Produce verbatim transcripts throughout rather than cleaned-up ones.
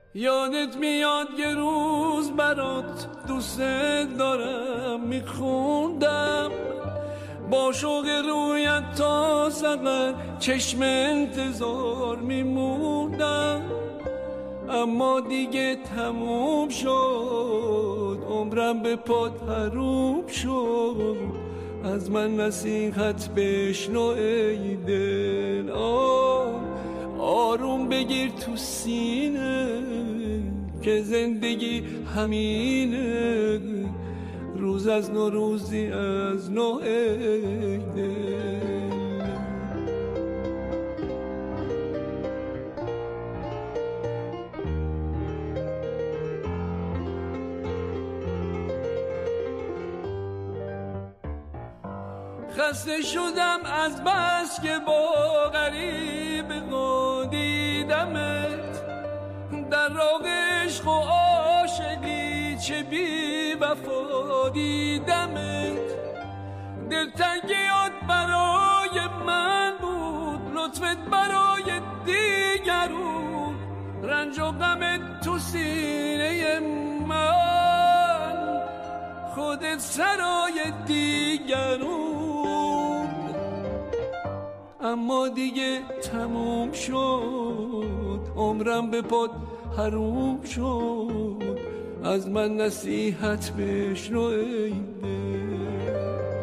یادت میاد یه روز برات دوست دارم میخوندم، با شوق رویت تا سقر چشم انتظار میموندم، اما دیگه تموم شد، عمرم به پات حروم شد. از من نصیحت بشنو ای دل، آه آروم بگیر تو سینه که زندگی همینه، روز از نو روزی از نو ای دل. خسته شدم از بس که با غریب دیدمت، در راه عشق و عاشقی چه بی وفا دیدمت. دلتنگیات برای من بود، لطفت برای دیگرون، رنج و غمت تو سینه من، خودت سرای دیگرون. اما دیگه تموم شد، عمرم به پات حروم شد. از من نصیحت بشنو ای دل،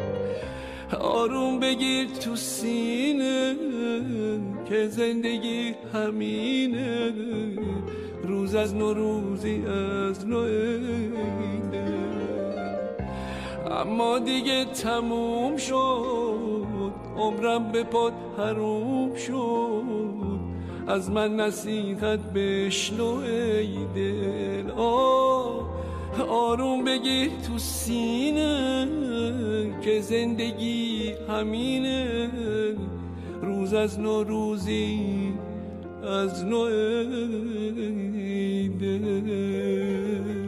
آروم بگیر تو سینه که زندگی همینه، روز از نو روزی از نو ای دل. اما دیگه تموم شد، عمرم به پات حروم شد. از من نصیحت بشنو ای دل، آه آروم بگیر تو سینه که زندگی همینه، روز از نو روزی از نو ای دل.